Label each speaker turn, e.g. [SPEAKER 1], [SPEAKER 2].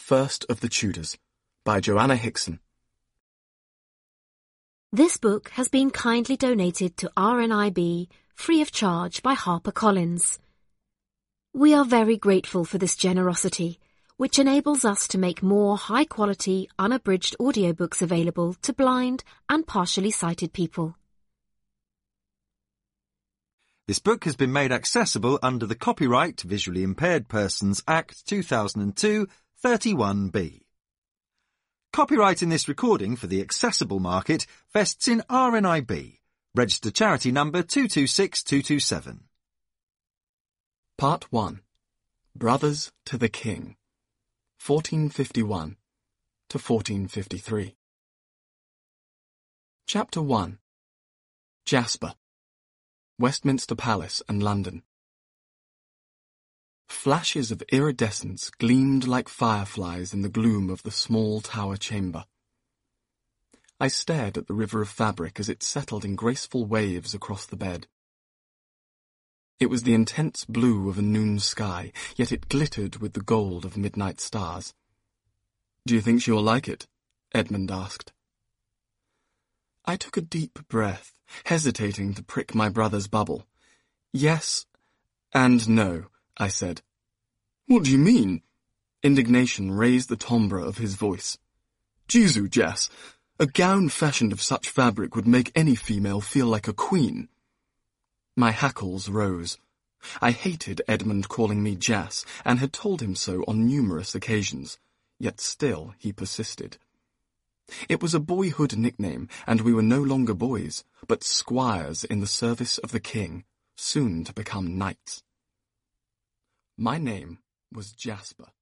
[SPEAKER 1] First of the Tudors, by Joanna Hickson.
[SPEAKER 2] This book has been kindly donated to RNIB free of charge by HarperCollins. We are very grateful for this generosity, which enables us to make more high-quality, unabridged audiobooks available to blind and partially sighted people.
[SPEAKER 3] This book has been made accessible under the Copyright Visually Impaired Persons Act 2002, 31B. Copyright in this recording for the accessible market vests in RNIB, registered charity number 226227.
[SPEAKER 1] Part 1. Brothers to the King, 1451 to 1453. Chapter 1. Jasper, Westminster Palace and London. Flashes of iridescence gleamed like fireflies in the gloom of the small tower chamber. I stared at the river of fabric as it settled in graceful waves across the bed. It was the intense blue of a noon sky, yet it glittered with the gold of midnight stars. "Do you think she will like it?" Edmund asked. I took a deep breath, hesitating to prick my brother's bubble. "Yes and no," I said. "What do you mean?" Indignation raised the timbre of his voice. "Jesu, Jess, a gown fashioned of such fabric would make any female feel like a queen." My hackles rose. I hated Edmund calling me Jess, and had told him so on numerous occasions, yet still he persisted. It was a boyhood nickname, and we were no longer boys, but squires in the service of the king, soon to become knights. My name was Jasper.